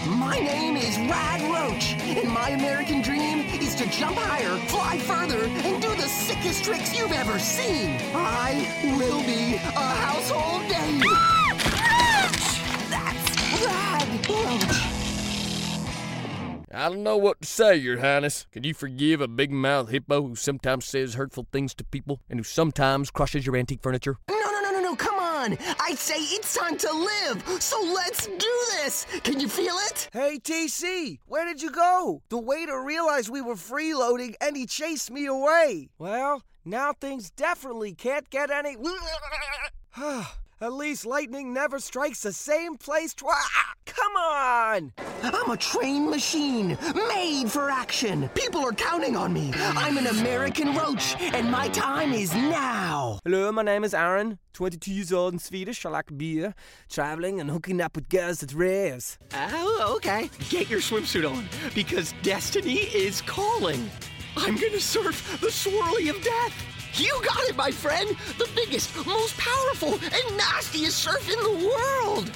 My name is Rad Roach, and my American dream is to jump higher, fly further, and do the sickest tricks you've ever seen. I will be a household name. That's Rad Roach. I don't know what to say, Your Highness. Can you forgive a big-mouthed hippo who sometimes says hurtful things to people and who sometimes crushes your antique furniture? No, come on. I say it's time to live, so let's do this. Can you feel it? Hey, TC, where did you go? The waiter realized we were freeloading and he chased me away. Well, now things definitely can't get any... At least lightning never strikes the same place twice. Come on! I'm a trained machine, made for action. People are counting on me. I'm an American roach, and my time is now. Hello, my name is Aaron, 22 years old and Swedish. I like beer, traveling, and hooking up with girls at raves. Oh, okay. Get your swimsuit on, because destiny is calling. I'm gonna surf the swirly of death. You got it, my friend! The biggest, most powerful, and nastiest surf in the world!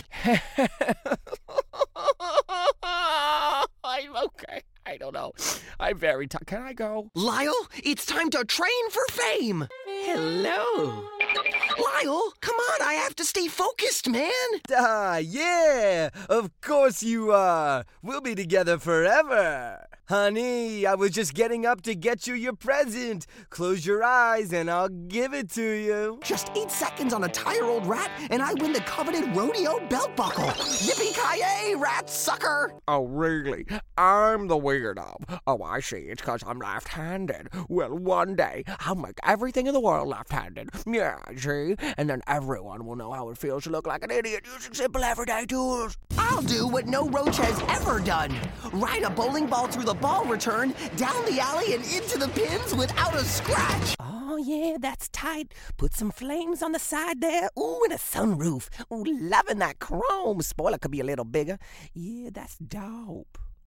I'm okay. I don't know. I'm very tired. Can I go? Lyle, it's time to train for fame! Hello. Lyle, come on, I have to stay focused, man! Yeah, of course you are. We'll be together forever. Honey, I was just getting up to get you your present. Close your eyes and I'll give it to you. Just 8 seconds on a tire-old rat, and I win the coveted rodeo belt buckle. Yippee-ki-yay, rat sucker! Oh, really? I'm the weirdo. Oh, I see. It's because I'm left-handed. Well, one day, I'll make everything in the world left-handed. Yeah, see? And then everyone will know how it feels to look like an idiot using simple everyday tools. I'll do what no roach has ever done. Ride a bowling ball through the ball return, down the alley and into the pins without a scratch. Oh, yeah, that's tight. Put some flames on the side there. Ooh, and a sunroof. Ooh, loving that chrome. Spoiler could be a little bigger. Yeah, that's dope.